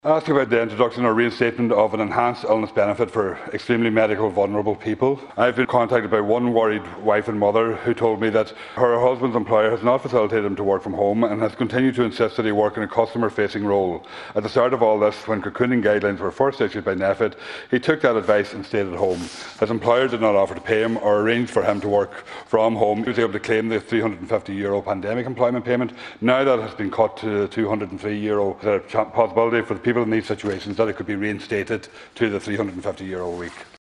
Ask about the introduction or reinstatement of an enhanced illness benefit for extremely medical vulnerable people. I've been contacted by one worried wife and mother who told me that her husband's employer has not facilitated him to work from home and has continued to insist that he work in a customer-facing role. At the start of all this, when cocooning guidelines were first issued by NPHET, he took that advice and stayed at home. His employer did not offer to pay him or arrange for him to work from home. He was able to claim the €350 pandemic employment payment. Now that has been cut to €203. There's a possibility for the people in these situations that it could be reinstated to the €350 a week.